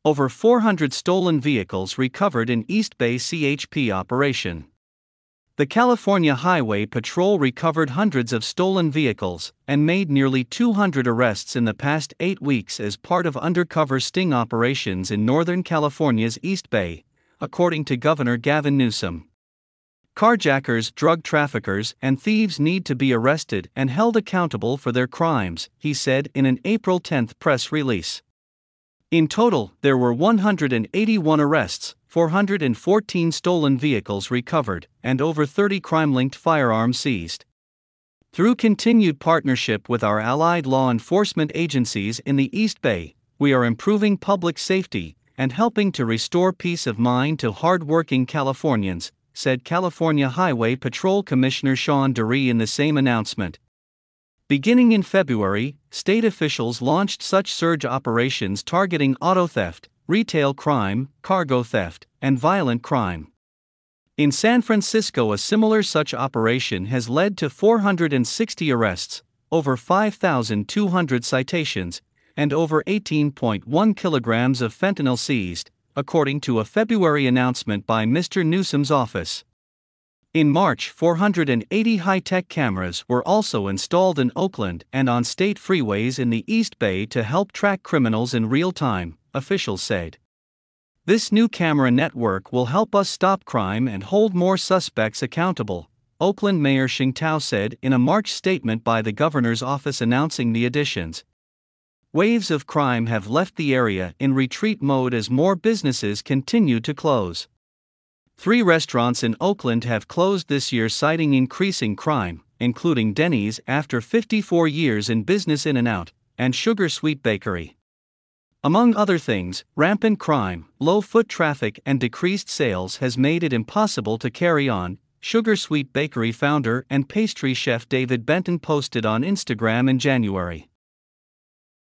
Over 400 stolen vehicles recovered in East Bay CHP operation. The California Highway Patrol recovered hundreds of stolen vehicles and made nearly 200 arrests in the past 8 weeks as part of undercover sting operations in Northern California's East Bay, according to Governor Gavin Newsom. Carjackers, drug traffickers, and thieves need to be arrested and held accountable for their crimes, he said in an April 10 press release. In total, there were 181 arrests, 414 stolen vehicles recovered, and over 30 crime-linked firearms seized. Through continued partnership with our allied law enforcement agencies in the East Bay, we are improving public safety and helping to restore peace of mind to hard-working Californians, said California Highway Patrol Commissioner Sean Dury in the same announcement. Beginning in February, state officials launched such surge operations targeting auto theft, retail crime, cargo theft, and violent crime. In San Francisco, a similar such operation has led to 460 arrests, over 5,200 citations, and over 18.1 kilograms of fentanyl seized, according to a February announcement by Mr. Newsom's office. In March, 480 high-tech cameras were also installed in Oakland and on state freeways in the East Bay to help track criminals in real time, officials said. This new camera network will help us stop crime and hold more suspects accountable, Oakland Mayor Shing Tao said in a March statement by the governor's office announcing the additions. Waves of crime have left the area in retreat mode as more businesses continue to close. 3 restaurants in Oakland have closed this year, citing increasing crime, including Denny's after 54 years in business, In-N-Out, and Sugar Sweet Bakery. Among other things, rampant crime, low foot traffic, and decreased sales has made it impossible to carry on, Sugar Sweet Bakery founder and pastry chef David Benton posted on Instagram in January.